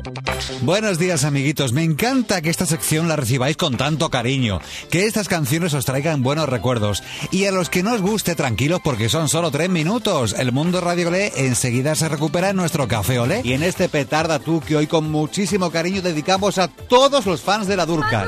Buenos días, amiguitos. Me encanta que esta sección la recibáis con tanto cariño, que estas canciones os traigan buenos recuerdos. Y a los que no os guste, tranquilos, porque son solo 3 minutos. El Mundo Radio Olé enseguida se recupera en nuestro Café Olé. Y en este Petarda tú, que hoy con muchísimo cariño dedicamos a todos los fans de la Durcal.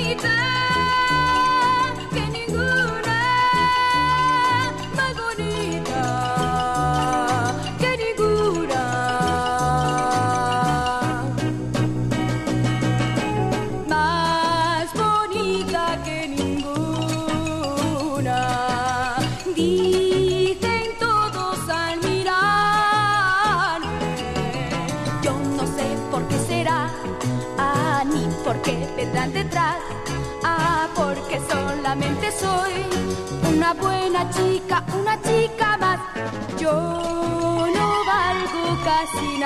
Porque solamente soy una buena chica, una chica más. Yo no valgo casi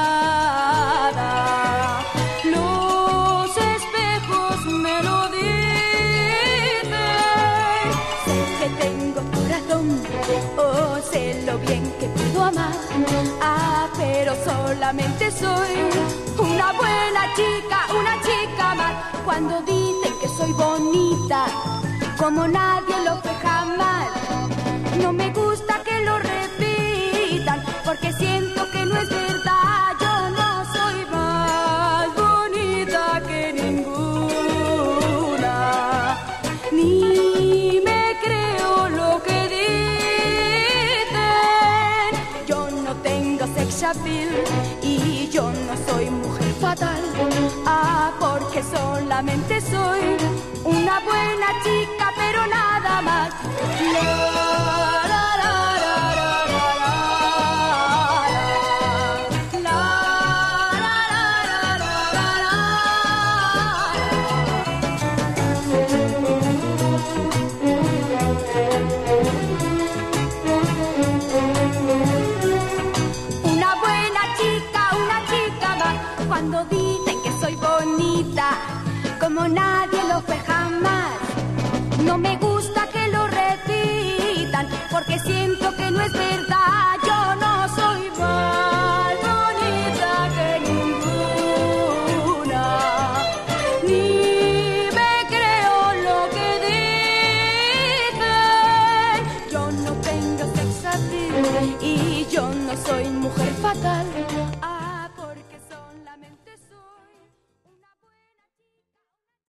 nada. Los espejos me lo dicen. Sé que tengo corazón, oh, sé lo bien que puedo amar. Pero solamente soy una buena chica, una chica más. Cuando dicen que soy bonita, como nadie lo fue jamás, no me gusta que lo repitan, porque siento que no es verdad. Yo no soy más bonita que ninguna, ni me creo lo que dicen. Yo no tengo sex appeal y yo no soy mujer fatal. Porque solamente soy una buena chica, pero nada más. Una buena chica más. Cuando dicen que soy bonita, como nadie lo fue jamás, no me gusta